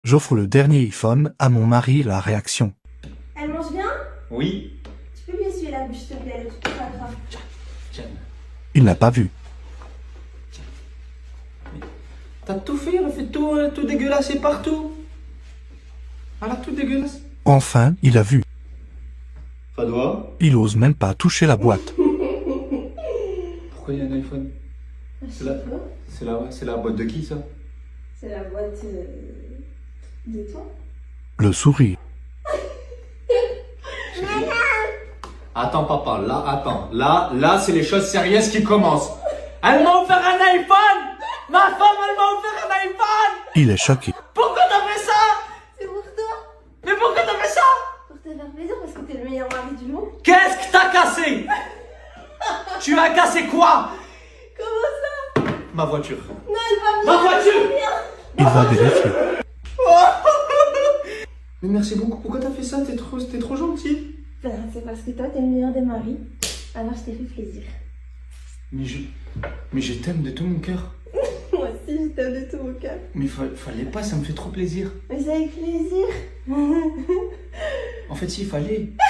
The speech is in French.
J'offre le dernier iPhone à mon mari, la réaction. Elle mange bien? Oui. Tu peux lui essuyer la bouche, s'il te plaît, le truc pas grave. Tiens. Il n'a pas vu. T'as tout fait, elle a fait tout dégueulasser partout. Elle a tout dégueulassé. Enfin, il a vu. Fadoua? Il ose même pas toucher la boîte. Pourquoi il y a un iPhone? C'est la boîte de qui, ça? C'est la boîte de toi. Le sourire. Attends, papa, là, attends. Là, c'est les choses sérieuses qui commencent. Elle m'a offert un iPhone! Ma femme, elle m'a offert un iPhone! Il est choqué. Pourquoi t'as fait ça? C'est pour toi. Mais pourquoi t'as fait ça? Pour te faire plaisir parce que t'es le meilleur mari du monde. Qu'est-ce que t'as cassé? Tu as cassé quoi? Comment ça? Ma voiture. Non, elle va Ma bien. voiture! Il va vérifier. Mais merci beaucoup, pourquoi t'as fait ça? T'es trop gentil. Ben, c'est parce que toi, t'es le meilleur des maris. Alors, je t'ai fait plaisir. Mais je t'aime de tout mon cœur. Moi aussi, je t'aime de tout mon cœur. Mais fallait pas, ça me fait trop plaisir. Mais c'est avec plaisir. En fait, si, fallait.